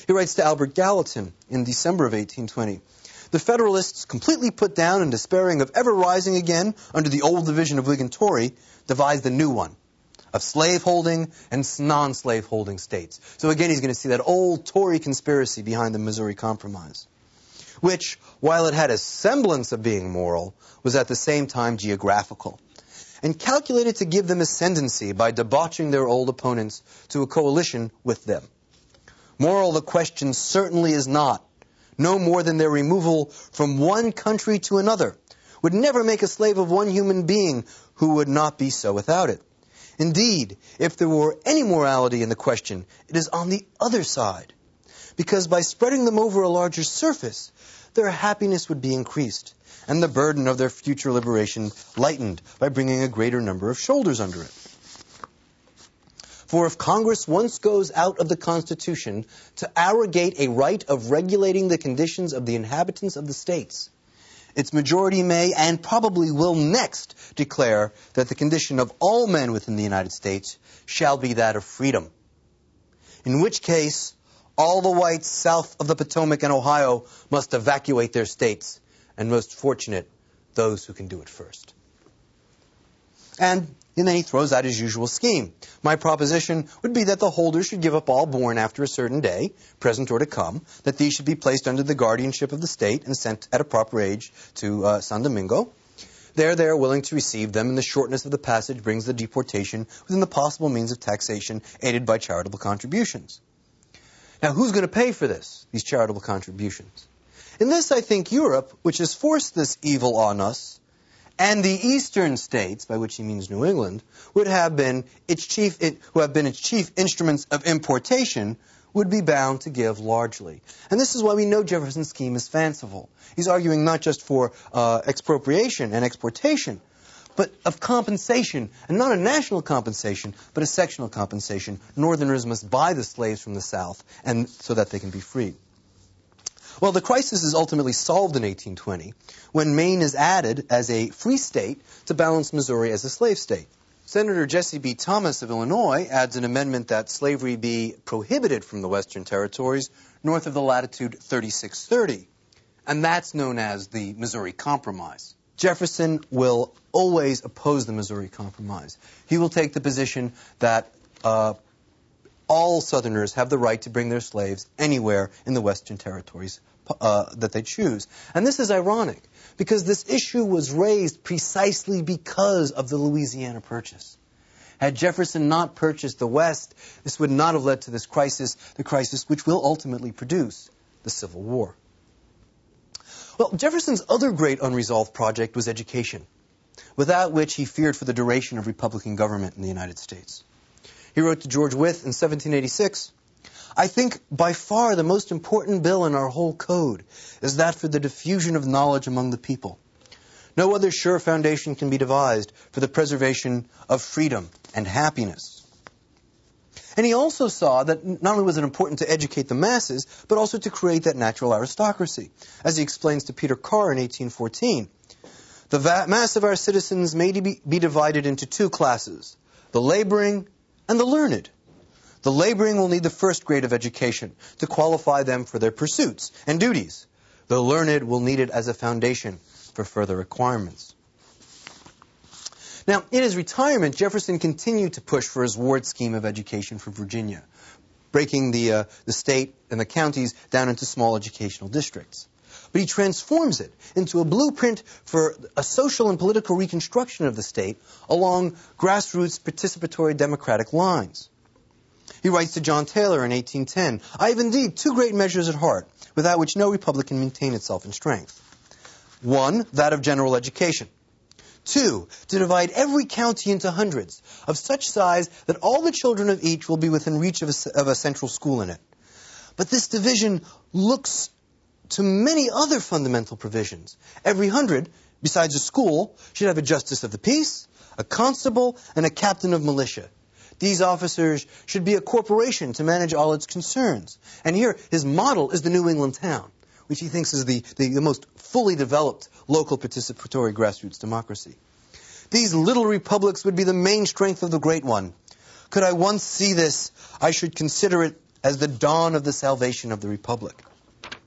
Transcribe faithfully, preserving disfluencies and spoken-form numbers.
He writes to Albert Gallatin in December of eighteen twenty, "The Federalists, completely put down and despairing of ever rising again under the old division of Whig and Tory, devised a new one of slaveholding and non-slaveholding states." So again, he's going to see that old Tory conspiracy behind the Missouri Compromise, which, while it had a semblance of being moral, was at the same time geographical, and calculated to give them ascendancy by debauching their old opponents to a coalition with them. Moral the question certainly is not, no more than their removal from one country to another would never make a slave of one human being who would not be so without it. Indeed, if there were any morality in the question, it is on the other side, because by spreading them over a larger surface, their happiness would be increased, and the burden of their future liberation lightened by bringing a greater number of shoulders under it. For if Congress once goes out of the Constitution to arrogate a right of regulating the conditions of the inhabitants of the states, its majority may and probably will next declare that the condition of all men within the United States shall be that of freedom. In which case, all the whites south of the Potomac and Ohio must evacuate their states, and most fortunate, those who can do it first. And then he throws out his usual scheme. My proposition would be that the holders should give up all born after a certain day, present or to come, that these should be placed under the guardianship of the state and sent at a proper age to uh, San Domingo. There they are willing to receive them, and the shortness of the passage brings the deportation within the possible means of taxation aided by charitable contributions. Now, who's going to pay for this, these charitable contributions? In this, I think Europe, which has forced this evil on us, and the eastern states, by which he means New England, would have been its chief, it, who have been its chief instruments of importation, would be bound to give largely. And this is why we know Jefferson's scheme is fanciful. He's arguing not just for uh, expropriation and exportation, but of compensation, and not a national compensation, but a sectional compensation. Northerners must buy the slaves from the South, and so that they can be freed. Well, the crisis is ultimately solved in eighteen twenty when Maine is added as a free state to balance Missouri as a slave state. Senator Jesse B. Thomas of Illinois adds an amendment that slavery be prohibited from the Western Territories north of the latitude thirty-six thirty, and that's known as the Missouri Compromise. Jefferson will always oppose the Missouri Compromise. He will take the position that uh, all Southerners have the right to bring their slaves anywhere in the Western Territories uh, that they choose. And this is ironic, because this issue was raised precisely because of the Louisiana Purchase. Had Jefferson not purchased the West, this would not have led to this crisis, the crisis which will ultimately produce the Civil War. Well, Jefferson's other great unresolved project was education, without which he feared for the duration of Republican government in the United States. He wrote to George Wythe in seventeen eighty-six, "I think by far the most important bill in our whole code is that for the diffusion of knowledge among the people. No other sure foundation can be devised for the preservation of freedom and happiness." And he also saw that not only was it important to educate the masses, but also to create that natural aristocracy. As he explains to Peter Carr in eighteen fourteen, "The va- mass of our citizens may be, be divided into two classes, the laboring and the learned. The laboring will need the first grade of education to qualify them for their pursuits and duties. The learned will need it as a foundation for further requirements." Now, in his retirement, Jefferson continued to push for his Ward scheme of education for Virginia, breaking the, uh, the state and the counties down into small educational districts. But he transforms it into a blueprint for a social and political reconstruction of the state along grassroots participatory democratic lines. He writes to John Taylor in eighteen ten, "I have indeed two great measures at heart, without which no republic can maintain itself in strength. One, that of general education. Two, to divide every county into hundreds, of such size that all the children of each will be within reach of a, of a central school in it. But this division looks to many other fundamental provisions. Every hundred, besides a school, should have a justice of the peace, a constable, and a captain of militia. These officers should be a corporation to manage all its concerns." And here, his model is the New England town, which he thinks is the, the, the most fully developed local participatory grassroots democracy. "These little republics would be the main strength of the great one. Could I once see this, I should consider it as the dawn of the salvation of the Republic.